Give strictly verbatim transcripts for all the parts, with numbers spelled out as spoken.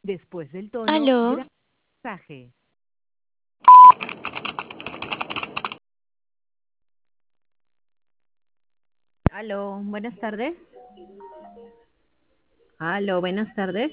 Después del tono, Aló, graba el mensaje. Aló, buenas tardes. Aló, buenas tardes.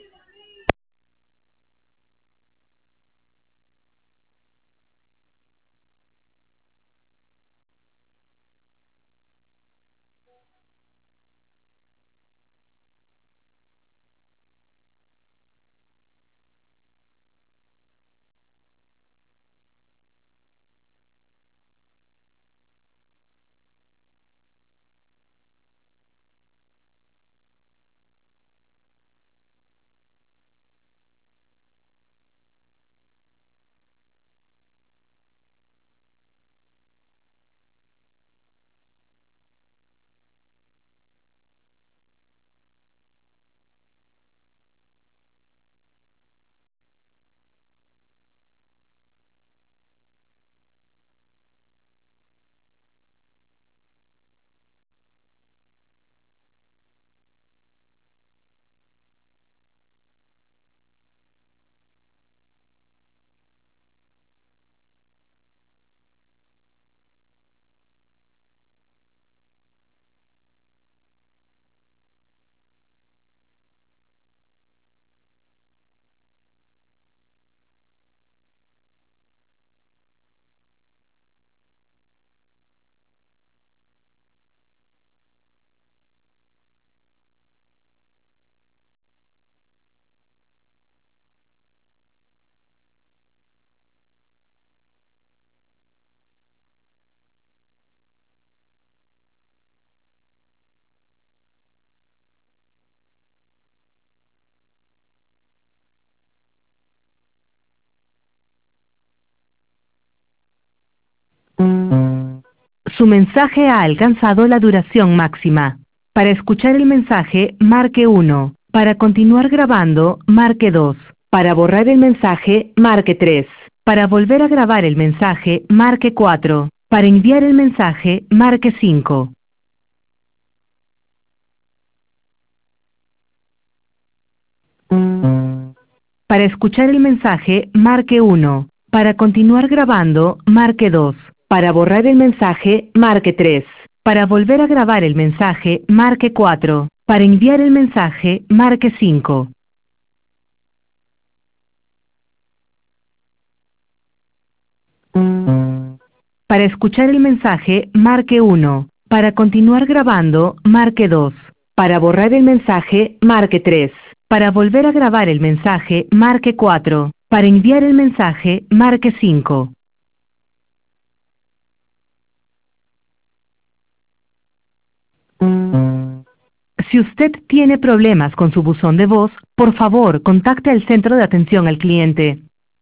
Su mensaje ha alcanzado la duración máxima. Para escuchar el mensaje, marque uno. Para continuar grabando, marque dos. Para borrar el mensaje, marque tres. Para volver a grabar el mensaje, marque cuatro. Para enviar el mensaje, marque cinco. Para escuchar el mensaje, marque uno. Para continuar grabando, marque dos. Para borrar el mensaje, marque tres. Para volver a grabar el mensaje, marque cuatro. Para enviar el mensaje, marque cinco. Para escuchar el mensaje, marque uno. Para continuar grabando, marque dos. Para borrar el mensaje, marque tres. Para volver a grabar el mensaje, marque cuatro. Para enviar el mensaje, marque cinco. Si usted tiene problemas con su buzón de voz, por favor, contacte al centro de atención al cliente.